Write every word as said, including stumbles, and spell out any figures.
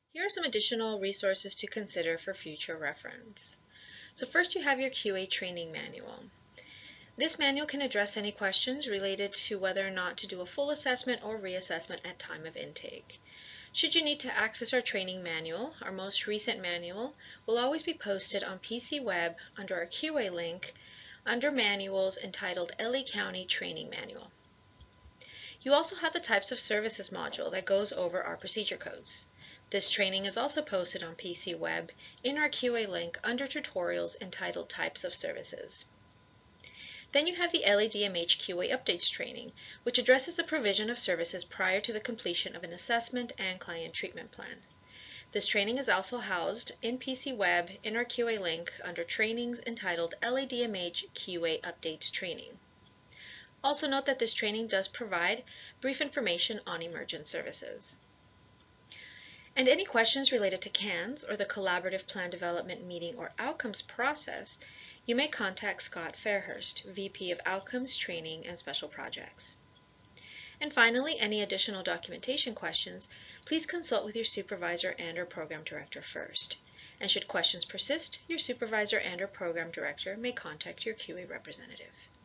Here are some additional resources to consider for future reference. So first you have your Q A training manual. This manual can address any questions related to whether or not to do a full assessment or reassessment at time of intake. Should you need to access our training manual, our most recent manual will always be posted on P C Web under our Q A link under Manuals entitled L A County Training Manual. You also have the Types of Services module that goes over our procedure codes. This training is also posted on P C Web in our Q A link under Tutorials entitled Types of Services. Then you have the L A D M H Q A Updates training, which addresses the provision of services prior to the completion of an assessment and client treatment plan. This training is also housed in P C Web in our Q A link under Trainings entitled L A D M H Q A Updates Training. Also note that this training does provide brief information on emergent services. And any questions related to C A N S or the Collaborative Plan Development Meeting or Outcomes process, you may contact Scott Fairhurst, V P of Outcomes, Training, and Special Projects. And finally, any additional documentation questions, please consult with your supervisor and or program director first. And should questions persist, your supervisor and or program director may contact your Q A representative.